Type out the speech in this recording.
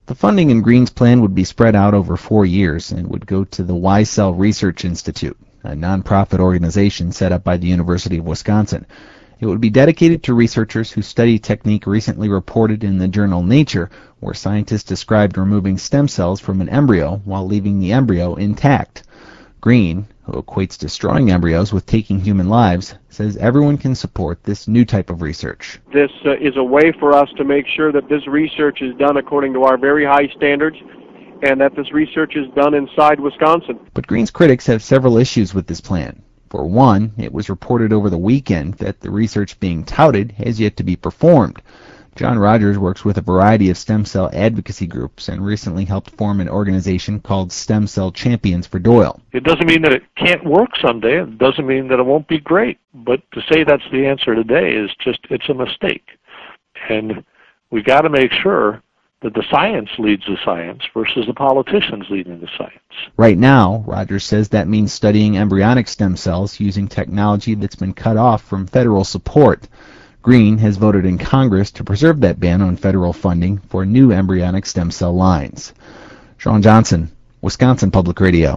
The funding in Green's plan would be spread out over 4 years and would go to the Y-Cell Research Institute, a nonprofit organization set up by the University of Wisconsin. It would be dedicated to researchers who study technique recently reported in the journal Nature, where scientists described removing stem cells from an embryo while leaving the embryo intact. Green, who equates destroying embryos with taking human lives, says everyone can support this new type of research. This is a way for us to make sure that this research is done according to our very high standards and that this research is done inside Wisconsin. But Green's critics have several issues with this plan. For one, it was reported over the weekend that the research being touted has yet to be performed. John Rogers works with a variety of stem cell advocacy groups and recently helped form an organization called Stem Cell Champions for Doyle. It doesn't mean that it can't work someday. It doesn't mean that it won't be great. But to say that's the answer today is it's a mistake. And we've got to make sure that the science leads the science versus the politicians leading the science. Right now, Rogers says that means studying embryonic stem cells using technology that's been cut off from federal support. Green has voted in Congress to preserve that ban on federal funding for new embryonic stem cell lines. Sean Johnson, Wisconsin Public Radio.